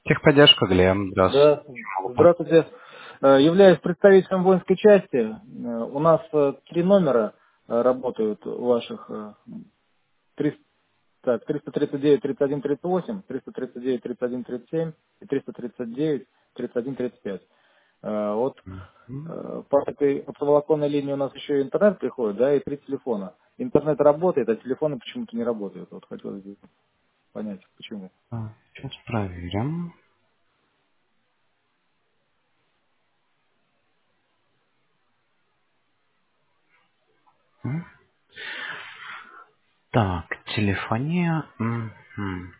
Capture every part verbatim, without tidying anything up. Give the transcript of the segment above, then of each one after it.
Техподдержка, Глеб. Здравствуйте. Да, Могу пом- здравствуйте. Э, Являюсь представителем воинской части. Э, У нас э, три номера э, работают ваших. э, триста так, триста тридцать девять тридцать один тридцать восемь, триста тридцать девять тридцать один тридцать семь и триста тридцать девять тридцать один тридцать пять. Э, Вот М, э, по этой оптоволоконной линии у нас еще и интернет приходит, да, и три телефона. Интернет работает, а телефоны почему-то не работают. Вот хотелось бы понять, почему. так, Сейчас проверим. М, Так, телефония. Мгм.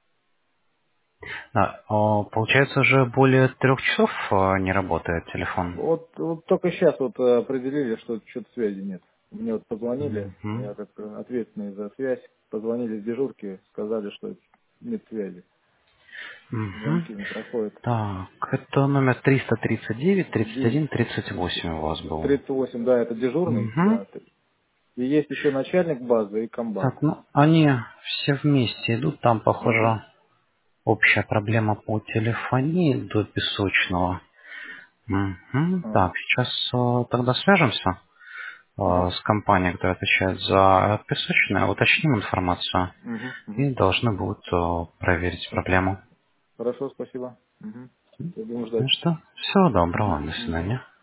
Да, о, получается, уже более трех часов а, не работает телефон. Вот, вот только сейчас вот э, определили, что что-то связи нет. Мне вот позвонили, я Мгм. как э, ответственный за связь, позвонили с дежурки, сказали, что нет связи, Мгм. звонки не проходят. Так, это номер триста тридцать девять тридцать Ди- один тридцать восемь у вас был. тридцать восемь, да, это дежурный, Мгм. да. И есть еще начальник базы и комбат. Так, ну, они все вместе идут. Там, Угу, похоже, общая проблема по телефонии до песочного. Мгм. ага, Так, сейчас э, тогда свяжемся э, ага, с компанией, которая отвечает за песочное, уточним информацию угу, угу. и должны будут э, проверить проблему. Хорошо, спасибо. Угу. Я будем Ну ждать. что, всего доброго, Угу, до угу. свидания.